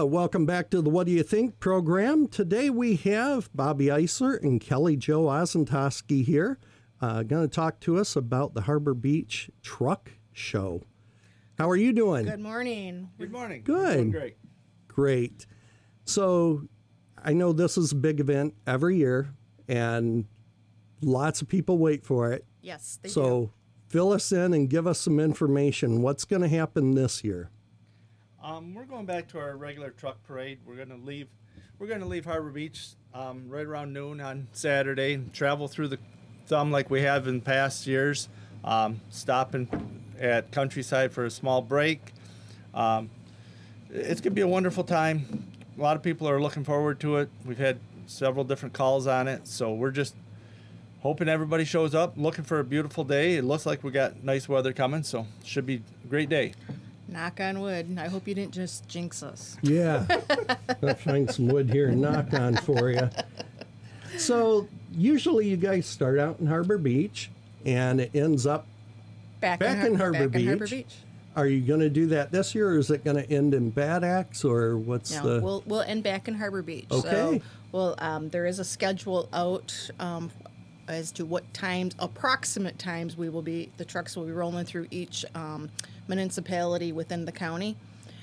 Welcome back to the What Do You Think program. Today we have Bobby Eisler and Kelly Jo Ozentoski here. Going to talk to us about the Harbor Beach Truck Show. How are you doing? Good morning. Good morning. Good. Doing great. Great. So I know this is a big event every year, and lots of people wait for it. Yes, they do. So fill us in and give us some information. What's going to happen this year? We're going back to our regular truck parade. We're going to leave Harbor Beach right around noon on Saturday and travel through the Thumb like we have in past years. Stopping at Countryside for a small break. It's going to be a wonderful time. A lot of people are looking forward to it. We've had several different calls on it, so we're just hoping everybody shows up, looking for a beautiful day. It looks like we got nice weather coming, so it should be a great day. Knock on wood. I hope you didn't just jinx us. Yeah. I'll find some wood here and knock on for you. So usually you guys start out in Harbor Beach and it ends up back in Harbor Beach. Are you going to do that this year, or is it going to end in Bad Axe, or what's the... We'll end back in Harbor Beach. Okay. So there is a schedule out as to what times, approximate times, the trucks will be rolling through each municipality within the county.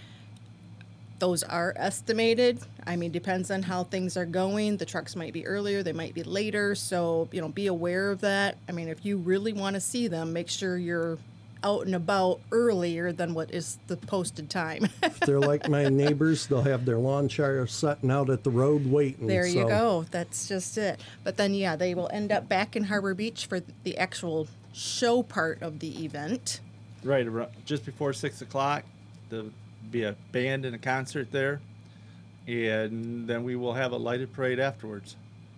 Those are estimated. I mean, depends on how things are going. The trucks might be earlier, they might be later, so, be aware of that. I mean, if you really want to see them, make sure you're out and about earlier than what is the posted time. If they're like my neighbors, they'll have their lawn chairs sitting out at the road waiting. There you go. That's just it. But then, they will end up back in Harbor Beach for the actual show part of the event. Right, just before 6 o'clock, there'll be a band and a concert there, and then we will have a lighted parade afterwards.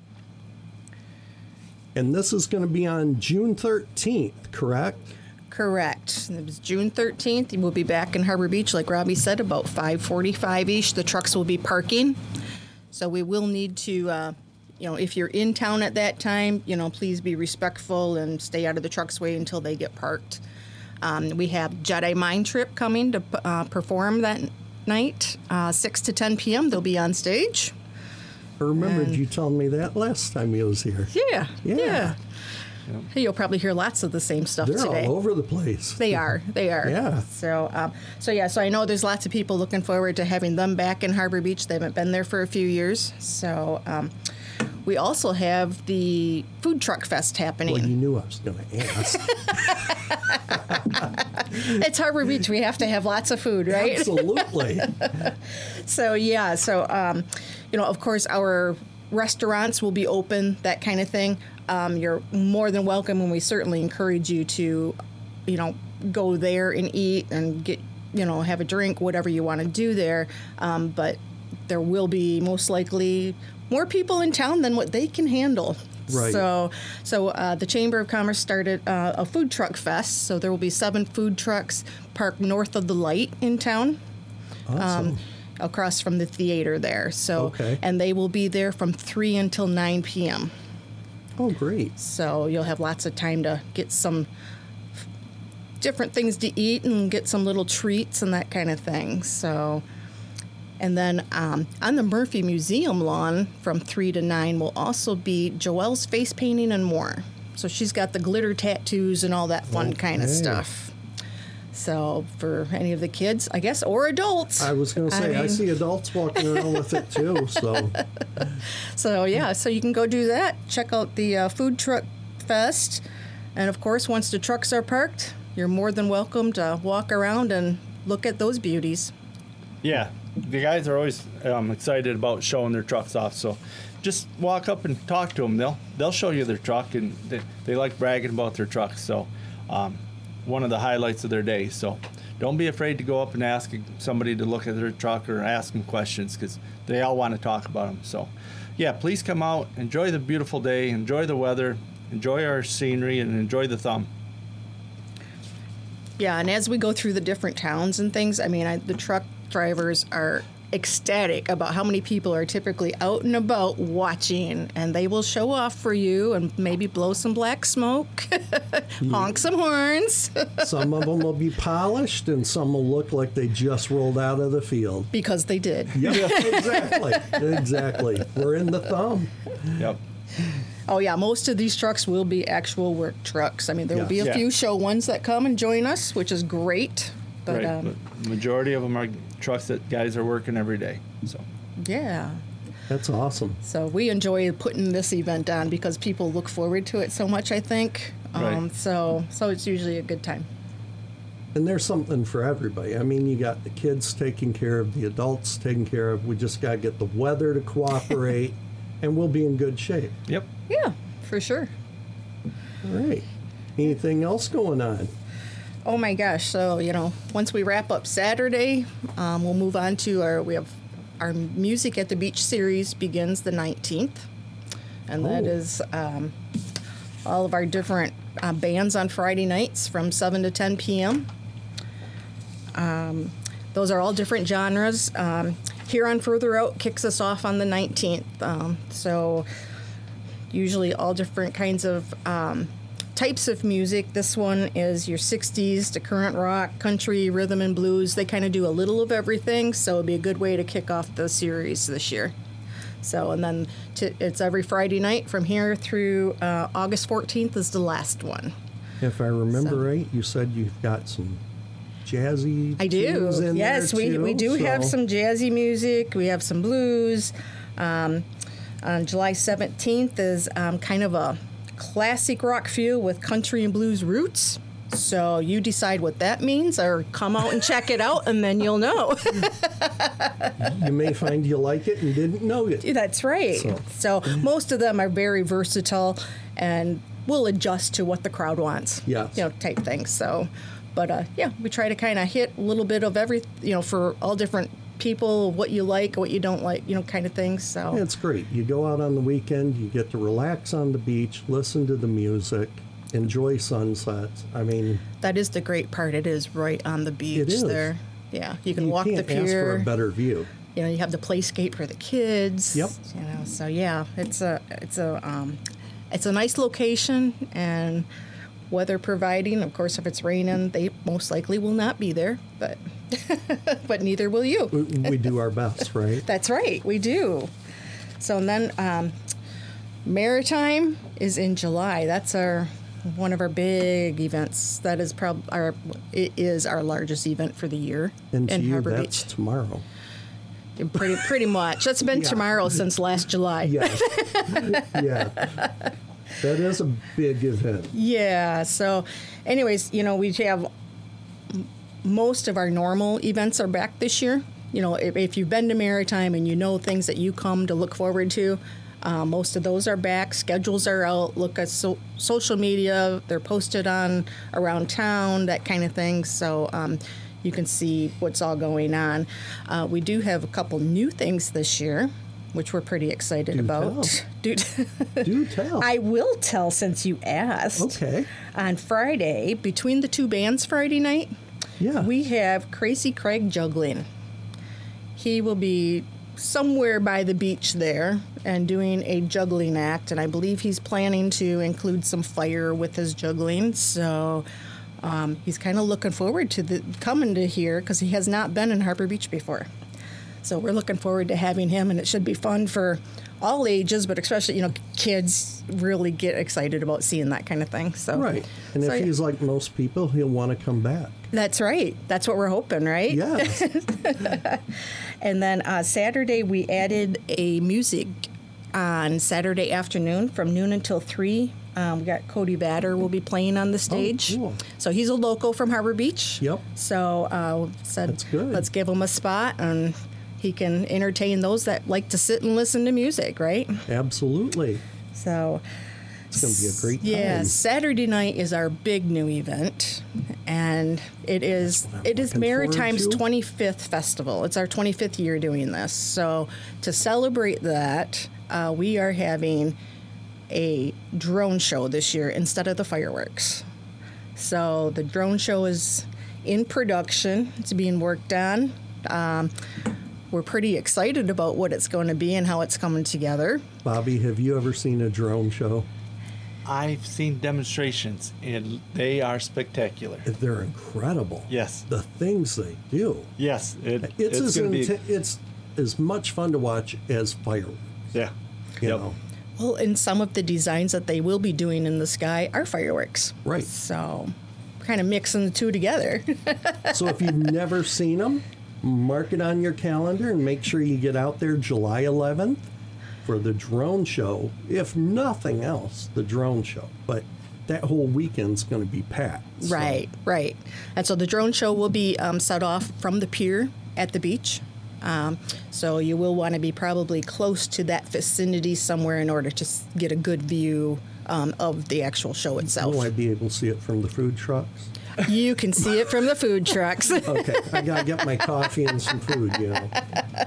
And this is going to be on June 13th, correct? Correct. It was June 13th. We'll be back in Harbor Beach, like Robbie said, about 5:45-ish. The trucks will be parking. So we will need to, if you're in town at that time, please be respectful and stay out of the truck's way until they get parked. We have Jedi Mind Trip coming to perform that night, 6 to 10 p.m. They'll be on stage. I remembered you telling me that last time you was here. Yeah. Yep. You'll probably hear lots of the same stuff They're today. all over the place. They are. Yeah. So I know there's lots of people looking forward to having them back in Harbor Beach. They haven't been there for a few years. So we also have the Food Truck Fest happening. Well, you knew I was going to ask. It's Harbor Beach. We have to have lots of food, right? Absolutely. Of course, our restaurants will be open, that kind of thing. You're more than welcome, and we certainly encourage you to, go there and eat and get, have a drink, whatever you want to do there. But there will be most likely more people in town than what they can handle. Right. So the Chamber of Commerce started a food truck fest. So there will be 7 food trucks parked north of the light in town. Awesome. Across from the theater there. So, okay. And they will be there from 3 until 9 p.m. Oh, great. So you'll have lots of time to get some different things to eat and get some little treats and that kind of thing. So, and then on the Murphy Museum lawn from 3 to 9 will also be Joelle's face painting and more. So she's got the glitter tattoos and all that fun kind of stuff. So for any of the kids, I guess, or adults. I was going to say, I see adults walking around with it too. So so you can go do that. Check out the Food Truck Fest. And of course, once the trucks are parked, you're more than welcome to walk around and look at those beauties. Yeah, the guys are always excited about showing their trucks off. So just walk up and talk to them. They'll show you their truck, and they like bragging about their trucks. So one of the highlights of their day. So don't be afraid to go up and ask somebody to look at their truck or ask them questions, because they all want to talk about them. So please come out, enjoy the beautiful day, enjoy the weather, enjoy our scenery, and enjoy the Thumb. Yeah, and as we go through the different towns and things, the truck drivers are ecstatic about how many people are typically out and about watching, and they will show off for you and maybe blow some black smoke, honk some horns. Some of them will be polished, and some will look like they just rolled out of the field. Because they did. Yep, exactly. We're in the thumb. Yep. Oh, yeah, most of these trucks will be actual work trucks. I mean, there will be a Yeah. few show ones that come and join us, which is great. But, Right. But majority of them are trucks that guys are working every day. So yeah. That's awesome. So we enjoy putting this event on because people look forward to it so much, I think. Right. So it's usually a good time. And there's something for everybody. I mean, you got the kids taken care of, the adults taken care of. We just got to get the weather to cooperate, and we'll be in good shape. yep. Yeah, for sure. All right. Anything else going on? Oh my gosh! So once we wrap up Saturday, we'll move on to our Music at the Beach series begins the 19th, and that Oh. is all of our different bands on Friday nights from 7 to 10 p.m. Those are all different genres. Huron Further Out kicks us off on the 19th. So usually all different kinds of types of music. This one is your 60s to current rock, country, rhythm and blues. They kind of do a little of everything, so it'd be a good way to kick off the series this year. So, and then it's every Friday night from here through August 14th is the last one. If I remember So- right, you said you've got some jazzy I do. tunes in Yes, there too, we do have so- some jazzy music. We have some blues. On July 17th is kind of a classic rock feel with country and blues roots. So you decide what that means, or come out and check it out, and then you'll know. You may find you like it and didn't know it. That's right. So most of them are very versatile, and will adjust to what the crowd wants. Yes. Type thing. So, but yeah, we try to kind of hit a little bit of every, for all different people, what you like, what you don't like, kind of things. So It's great. You go out on the weekend, you get to relax on the beach, listen to the music, enjoy sunsets. I mean, that is the great part. It is right on the beach It is. there. Yeah, you can you walk can't the ask for pier. a better view. You have the playscape for the kids. Yep. So yeah, it's a nice location, and weather providing. Of course, if it's raining, they most likely will not be there, but but neither will you. We do our best, right? That's right, we do. So and then Maritime is in July. That's one of our big events. That is it is our largest event for the year And to in you, Harbor that's Beach. tomorrow. Pretty much. That's been Yeah. tomorrow since last July. Yes. Yeah. That is a big event. Yeah. So, anyways, we have most of our normal events are back this year. If you've been to Maritime and things that you come to look forward to, most of those are back. Schedules are out. Look at social media. They're posted on around town, that kind of thing. So you can see what's all going on. We do have a couple new things this year, which we're pretty excited about. Do tell. I will tell since you asked. Okay. On Friday, between the two bands Friday night, Yeah. we have Crazy Craig juggling. He will be somewhere by the beach there and doing a juggling act, and I believe he's planning to include some fire with his juggling. So he's kind of looking forward to coming to here because he has not been in Harbor Beach before. So we're looking forward to having him, and it should be fun for all ages, but especially, kids really get excited about seeing that kind of thing. So Right. And so, if yeah. he's like most people, he'll want to come back. That's right. That's what we're hoping, right? Yes. And then Saturday, we added a music on Saturday afternoon from noon until 3. We got Cody Batter will be playing on the stage. cool. So he's a local from Harbor Beach. Yep. So said, That's good. let's give him a spot, and he can entertain those that like to sit and listen to music, right? Absolutely. So It's going to be a great time. yeah, Saturday night is our big new event, and it is looking Maritime's forward to. 25th festival. It's our 25th year doing this. So to celebrate that, we are having a drone show this year instead of the fireworks. So the drone show is in production. It's being worked on. we're pretty excited about what it's going to be and how it's coming together. Bobby, have you ever seen a drone show? I've seen demonstrations, and they are spectacular. They're incredible. Yes. The things they do. Yes. It's as much fun to watch as fireworks. Yeah. You know. Well, and some of the designs that they will be doing in the sky are fireworks. Right. So kind of mixing the two together. So if you've never seen them, mark it on your calendar and make sure you get out there July 11th for the drone show. If nothing else, the drone show. But that whole weekend's going to be packed. So. Right. And so the drone show will be set off from the pier at the beach. So you will want to be probably close to that vicinity somewhere in order to get a good view of the actual show itself. Will I be able to see it from the food trucks? You can see it from the food trucks. Okay, I got to get my coffee and some food, you know.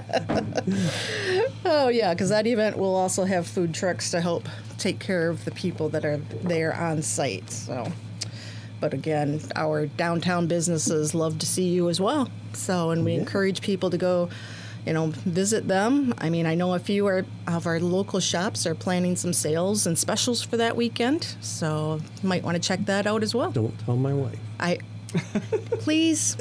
Oh, yeah, because that event will also have food trucks to help take care of the people that are there on site. So, but again, our downtown businesses love to see you as well. So, and we encourage people to go, visit them. I mean, I know a few of our local shops are planning some sales and specials for that weekend. So you might want to check that out as well. Don't tell my wife. Please.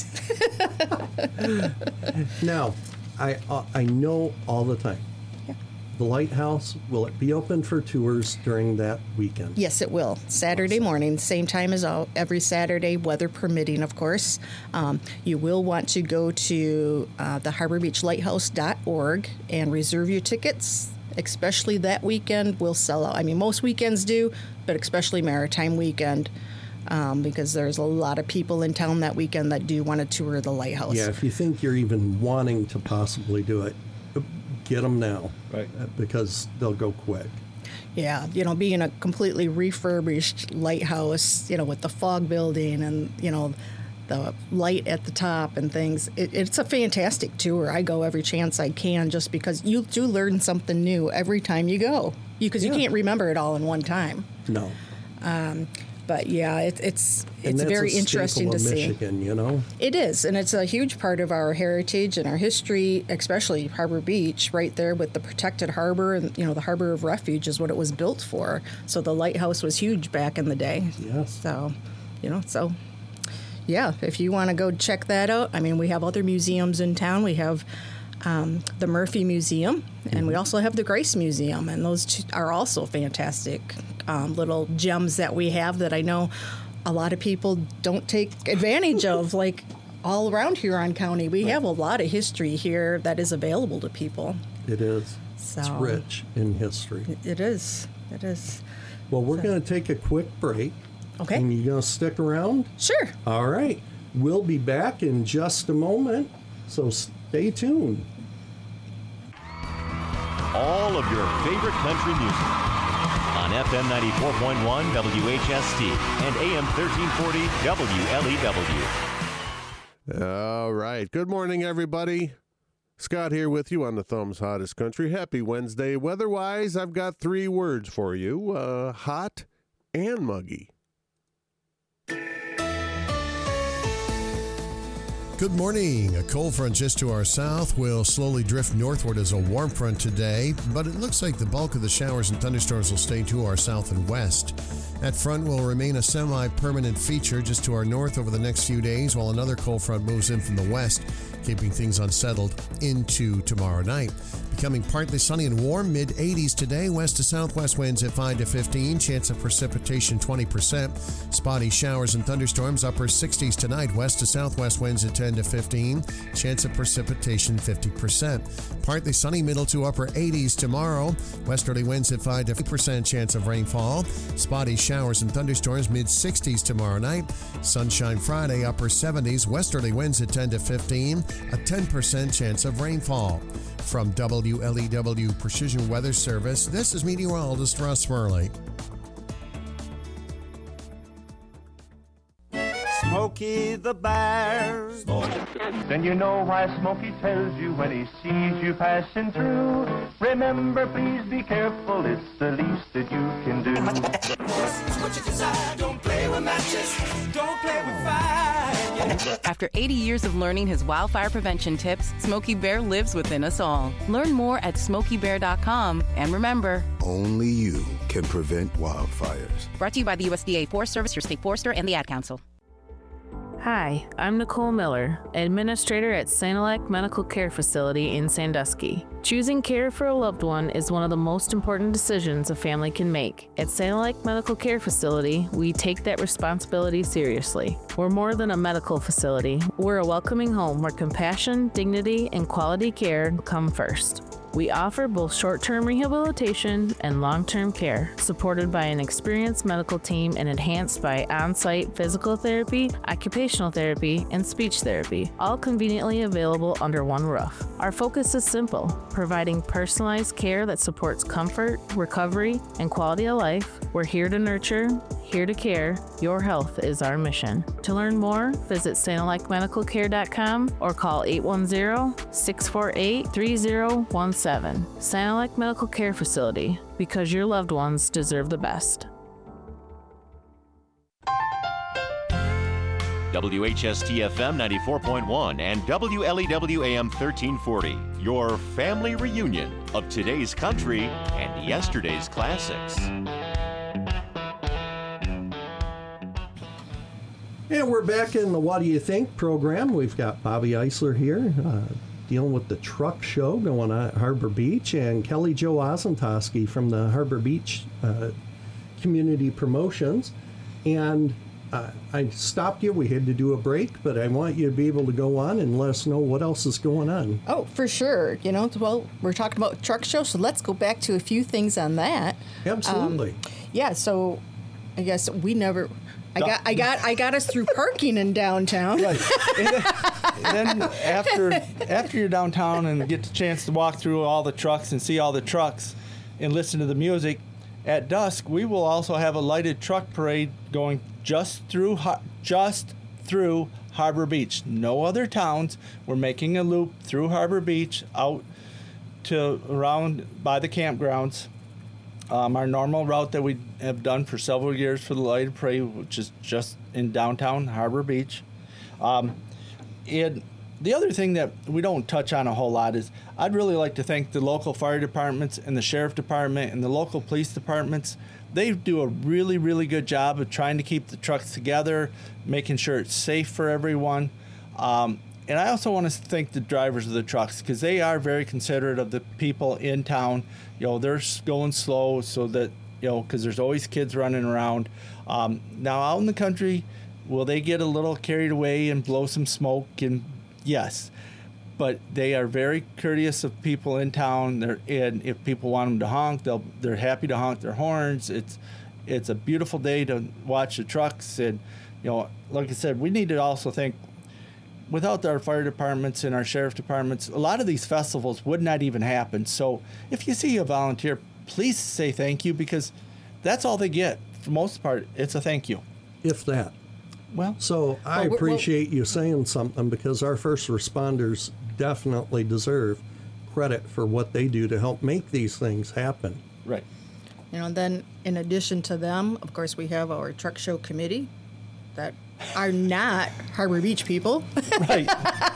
Now, I know all the time. Yeah. The lighthouse, will it be open for tours during that weekend? Yes, it will. Saturday morning, same time as every Saturday, weather permitting, of course. You will want to go to the harborbeachlighthouse.org and reserve your tickets, especially that weekend will sell out. I mean, most weekends do, but especially Maritime Weekend, because there's a lot of people in town that weekend that do want to tour the lighthouse. Yeah, if you think you're even wanting to possibly do it, get them now. Right. Because they'll go quick. Yeah, being a completely refurbished lighthouse, with the fog building and, the light at the top and things, it's a fantastic tour. I go every chance I can just because you do learn something new every time you go. Because you can't remember it all in one time. No. But yeah, it's very interesting to see. Michigan, It is, and it's a huge part of our heritage and our history, especially Harbor Beach, right there with the protected harbor, and the Harbor of Refuge is what it was built for. So the lighthouse was huge back in the day. Yes. So, yeah, if you want to go check that out, I mean, we have other museums in town. We have the Murphy Museum, and we also have the Grace Museum, and those two are also fantastic little gems that we have that I know a lot of people don't take advantage of, like all around Huron County. We have a lot of history here that is available to people. It is. So, it's rich in history. It is. Well, we're going to take a quick break. Okay. And you going to stick around? Sure. All right. We'll be back in just a moment, so stay tuned. All of your favorite country music on FM 94.1 WHST and AM 1340 WLEW. All right. Good morning, everybody. Scott here with you on the Thumb's Hottest Country. Happy Wednesday. Weather-wise, I've got 3 words for you. Hot and muggy. Good morning. A cold front just to our south will slowly drift northward as a warm front today, but it looks like the bulk of the showers and thunderstorms will stay to our south and west. That front will remain a semi-permanent feature just to our north over the next few days, while another cold front moves in from the west, keeping things unsettled into tomorrow night. Becoming partly sunny and warm, mid-80s today, west to southwest winds at 5 to 15, chance of precipitation 20%. Spotty showers and thunderstorms, upper 60s tonight, west to southwest winds at 10 to 15, chance of precipitation 50%. Partly sunny, middle to upper 80s tomorrow, westerly winds at 5 to 50% chance of rainfall. Spotty showers and thunderstorms, mid-60s tomorrow night. Sunshine Friday, upper 70s, westerly winds at 10 to 15, a 10% chance of rainfall. From WLEW Precision Weather Service, this is meteorologist Russ Murley. Smokey the Bear. Then you know why Smokey tells you when he sees you passing through. Remember, please be careful, it's the least that you can do. Just what you desire, don't play with matches, don't play with fire. After 80 years of learning his wildfire prevention tips, Smokey Bear lives within us all. Learn more at SmokeyBear.com. And remember, only you can prevent wildfires. Brought to you by the USDA Forest Service, your state forester, and the Ad Council. Hi, I'm Nicole Miller, Administrator at Sanilac Medical Care Facility in Sandusky. Choosing care for a loved one is one of the most important decisions a family can make. At Sanilac Medical Care Facility, we take that responsibility seriously. We're more than a medical facility. We're a welcoming home where compassion, dignity, and quality care come first. We offer both short-term rehabilitation and long-term care, supported by an experienced medical team and enhanced by on-site physical therapy, occupational therapy, and speech therapy, all conveniently available under one roof. Our focus is simple, providing personalized care that supports comfort, recovery, and quality of life. We're here to nurture, here to care. Your health is our mission. To learn more, visit SanilacMedicalCare.com or call 810-648-3017. Sanilac Medical Care Facility, because your loved ones deserve the best. WHST-FM 94.1 and WLEW-AM 1340. Your family reunion of today's country and yesterday's classics. And we're back in the What Do You Think program. We've got Bobby Eisler here dealing with the truck show going on at Harbor Beach, and Kelly Jo Ozentoski from the Harbor Beach Community Promotions. And I stopped you. We had to do a break, but I want you to be able to go on and let us know what else is going on. Oh, for sure. You know, well, we're talking about truck show, so let's go back to a few things on that. Absolutely. Yeah, so I guess we never... I got us through parking in downtown. Right. And then after you're downtown and get the chance to walk through all the trucks and see all the trucks and listen to the music, at dusk we will also have a lighted truck parade going just through Harbor Beach. No other towns. We're making a loop through Harbor Beach out to around by the campgrounds. Our normal route that we have done for several years for the lighted parade, which is just in downtown Harbor Beach. And the other thing that we don't touch on a whole lot is I'd really like to thank the local fire departments and the sheriff department and the local police departments. They do a really, really good job of trying to keep the trucks together, making sure it's safe for everyone. And I also want to thank the drivers of the trucks because they are very considerate of the people in town. You know, they're going slow so that, you know, because there's always kids running around. Now, out in the country, will they get a little carried away and blow some smoke? And yes, but they are very courteous of people in town. And if people want them to honk, they're happy to honk their horns. It's a beautiful day to watch the trucks. And, you know, like I said, we need to also thank, without our fire departments and our sheriff departments, a lot of these festivals would not even happen. So if you see a volunteer, please say thank you because that's all they get. For the most part, it's a thank you. If that. Well, so I appreciate you saying something because our first responders definitely deserve credit for what they do to help make these things happen. Right. You know, and then in addition to them, of course, we have our truck show committee that are not Harbor Beach people. Right.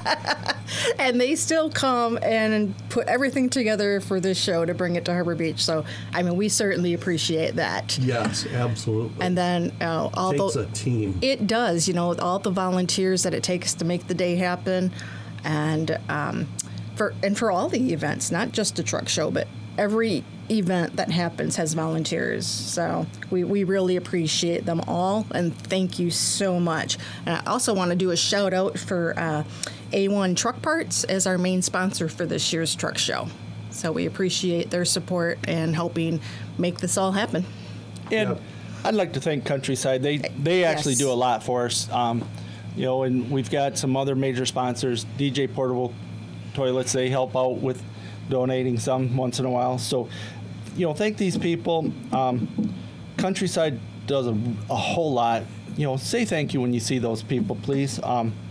And they still come and put everything together for this show to bring it to Harbor Beach. So, I mean, we certainly appreciate that. Yes, absolutely. And then all takes a team. It does, you know, all the volunteers that it takes to make the day happen, and for all the events, not just a truck show, but every event that happens has volunteers. So we really appreciate them all, and thank you so much. And I also want to do a shout out for A1 Truck Parts as our main sponsor for this year's truck show. So we appreciate their support and helping make this all happen. And I'd like to thank Countryside. They actually do a lot for us. You know, and we've got some other major sponsors, DJ Portable Toilets. They help out with donating some once in a while. So, you know, thank these people. Countryside does a whole lot. You know, say thank you when you see those people, please.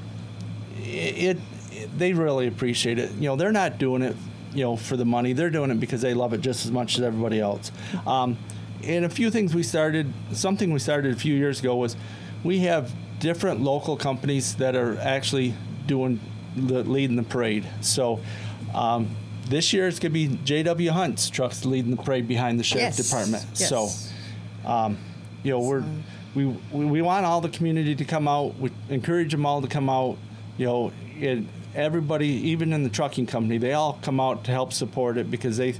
They really appreciate it. You know, they're not doing it, you know, for the money. They're doing it because they love it just as much as everybody else. And a few things something we started a few years ago was we have different local companies that are actually leading the parade. So this year it's going to be J.W. Hunt's trucks leading the parade behind the sheriff's department. Yes. So, we want all the community to come out. We encourage them all to come out. Everybody, even in the trucking company, they all come out to help support it because it's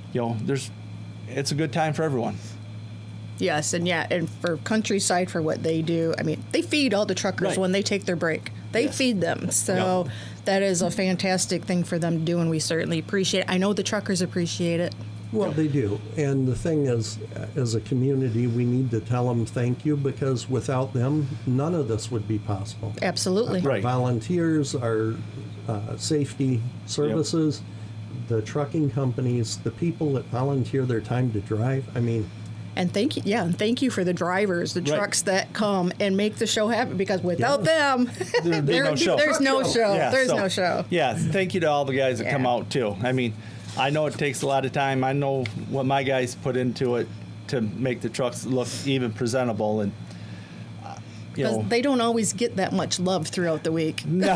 a good time for everyone. Yes, and for Countryside, for what they do, I mean, they feed all the truckers when they take their break. They feed them. So that is a fantastic thing for them to do, and we certainly appreciate it. I know the truckers appreciate it. Well, they do. And the thing is, as a community, we need to tell them thank you, because without them, none of this would be possible. Absolutely. Our volunteers, our safety services, the trucking companies, the people that volunteer their time to drive. I mean, and thank you for the drivers, the trucks that come and make the show happen, because without them, there's no show. Yeah, there's no show. Yeah, thank you to all the guys that come out too. I mean, I know it takes a lot of time. I know what my guys put into it to make the trucks look even presentable, and because they don't always get that much love throughout the week. No.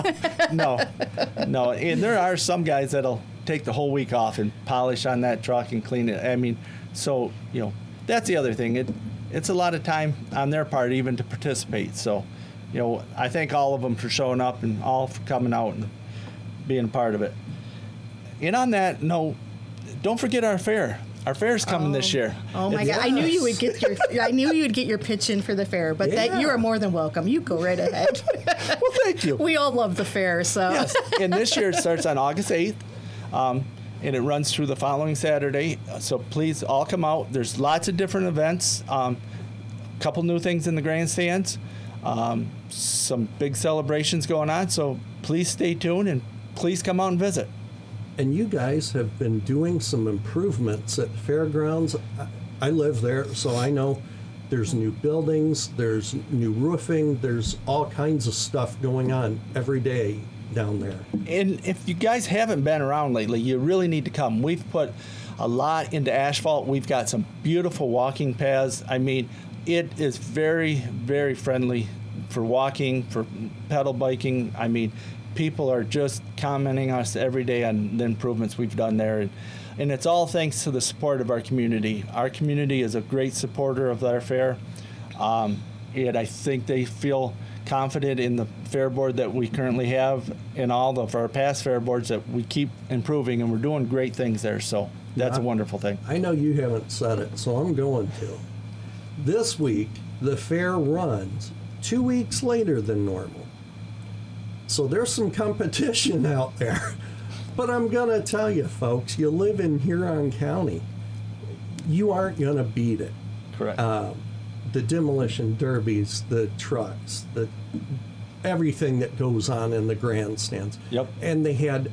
And there are some guys that'll take the whole week off and polish on that truck and clean it. I mean, so that's the other thing. It's a lot of time on their part even to participate. So, I thank all of them for showing up and all for coming out and being a part of it. And on that note, don't forget our fair. Our fair's coming this year. Oh my God! I knew you would get your pitch in for the fair, but that you are more than welcome. You go right ahead. Well, thank you. We all love the fair, so. Yes, and this year it starts on August 8th, and it runs through the following Saturday. So please all come out. There's lots of different events. A couple new things in the grandstands. Some big celebrations going on. So please stay tuned and please come out and visit. And you guys have been doing some improvements at the fairgrounds. I live there, so I know there's new buildings, there's new roofing, there's all kinds of stuff going on every day down there. And if you guys haven't been around lately, you really need to come. We've put a lot into asphalt. We've got some beautiful walking paths. I mean, it is very, very friendly for walking, for pedal biking. I mean, people are just commenting on us every day on the improvements we've done there. And it's all thanks to the support of our community. Our community is a great supporter of our fair. And I think they feel confident in the fair board that we currently have and all of our past fair boards that we keep improving, and we're doing great things there. So that's a wonderful thing. I know you haven't said it, so I'm going to. This week, the fair runs 2 weeks later than normal. So there's some competition out there. But I'm going to tell you, folks, you live in Huron County, you aren't going to beat it. Correct. The demolition derbies, the trucks, everything that goes on in the grandstands. Yep. And they had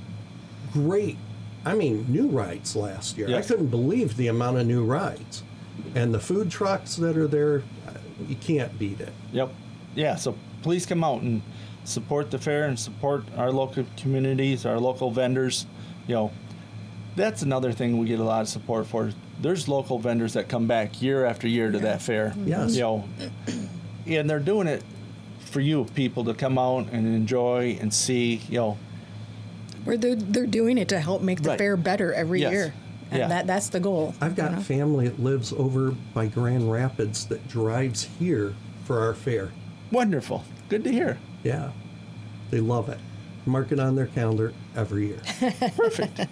new rides last year. Yes. I couldn't believe the amount of new rides. And the food trucks that are there, you can't beat it. Yep. Yeah, so please come out and support the fair and support our local communities, our local vendors. That's another thing we get a lot of support for. There's local vendors that come back year after year to that fair. Yes. And they're doing it for you people to come out and enjoy and see, Where they're doing it to help make the fair better every year. And that's the goal. I've got family that lives over by Grand Rapids that drives here for our fair. Wonderful. Good to hear. Yeah, they love it. Mark it on their calendar every year. Perfect.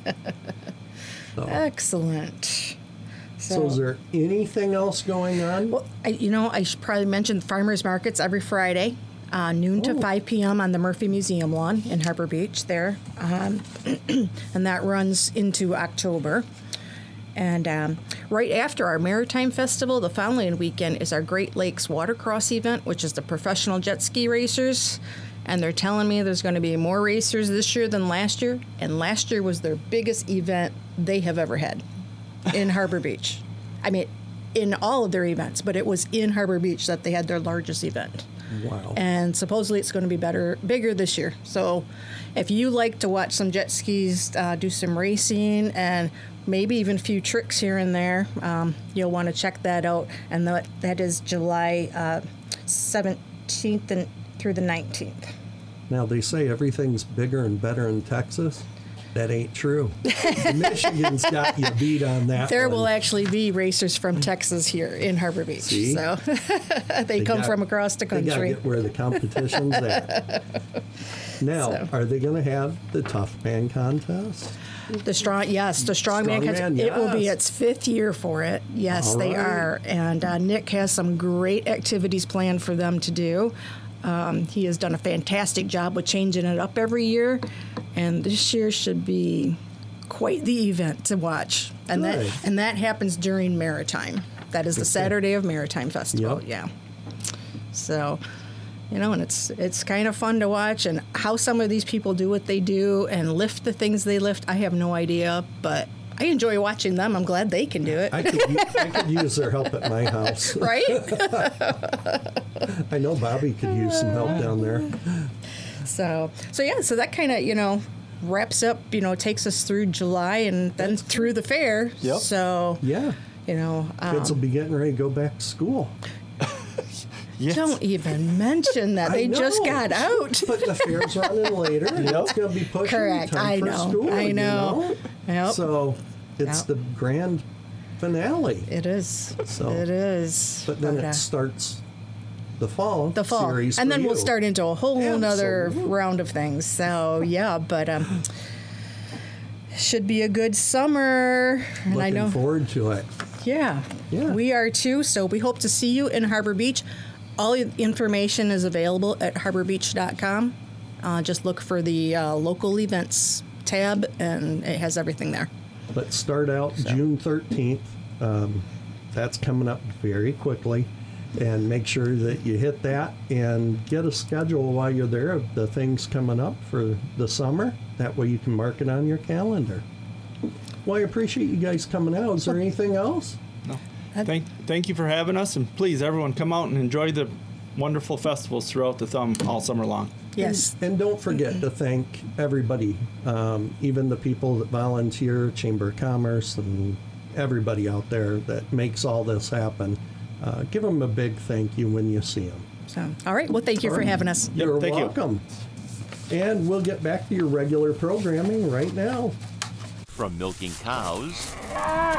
Excellent. So is there anything else going on? Well, I should probably mention the farmers markets every Friday, noon to 5 p.m. on the Murphy Museum lawn in Harbor Beach there. And that runs into October. And right after our Maritime Festival, the following weekend is our Great Lakes Watercross event, which is the professional jet ski racers. And they're telling me there's going to be more racers this year than last year. And last year was their biggest event they have ever had in Harbor Beach. I mean, in all of their events, but it was in Harbor Beach that they had their largest event. Wow. And supposedly it's going to be bigger this year. So if you like to watch some jet skis, do some racing, and maybe even a few tricks here and there, you'll want to check that out. And that is July 17th and through the 19th. Now, they say everything's bigger and better in Texas. That ain't true. Michigan's got you beat on that There one. will actually be racers from Texas here in Harbor Beach. See? So they come from across the They got to country. get where the competition's at. Now, So. are they going to have the Tough Man contest? The strongman contest. It will be yes. its 5th year for it. Yes, All they right. are. And Nick has some great activities planned for them to do. He has done a fantastic job with changing it up every year, and this year should be quite the event to watch. And Good. that happens during Maritime. That is the Saturday of Maritime Festival. Yep. Yeah. So, and it's kind of fun to watch, and how some of these people do what they do and lift the things they lift, I have no idea, but I enjoy watching them. I'm glad they can do it. I could use their help at my house. Right? I know Bobby could use some help down there. So that kind of, wraps up, takes us through July and then through the fair. Yep. So, Yeah. Kids will be getting ready to go back to school. Yes. don't even mention that. They just got out. But the fair's running later. And it's going to be pushing Correct. time I for know. school. I know. Yep. So it's Yep. the grand finale. It is. So, It is. But then it starts the fall series and for then we'll you. start into a whole nother Absolutely. round of things. So yeah, but should be a good summer. And Looking I know. forward to it. Yeah. Yeah. We are too. So we hope to see you in Harbor Beach. All the information is available at harborbeach.com. Just look for the local events tab, and it has everything there. Let's start out June 13th. That's coming up very quickly. And make sure that you hit that and get a schedule while you're there of the things coming up for the summer. That way you can mark it on your calendar. Well, I appreciate you guys coming out. Is there anything else? No. Thank you for having us, and please, everyone, come out and enjoy the wonderful festivals throughout the Thumb all summer long. Yes. And don't forget to thank everybody, even the people that volunteer, Chamber of Commerce, and everybody out there that makes all this happen. Give them a big thank you when you see them. So, all right. Well, thank you for having us. You're thank you. welcome. And we'll get back to your regular programming right now. From milking cows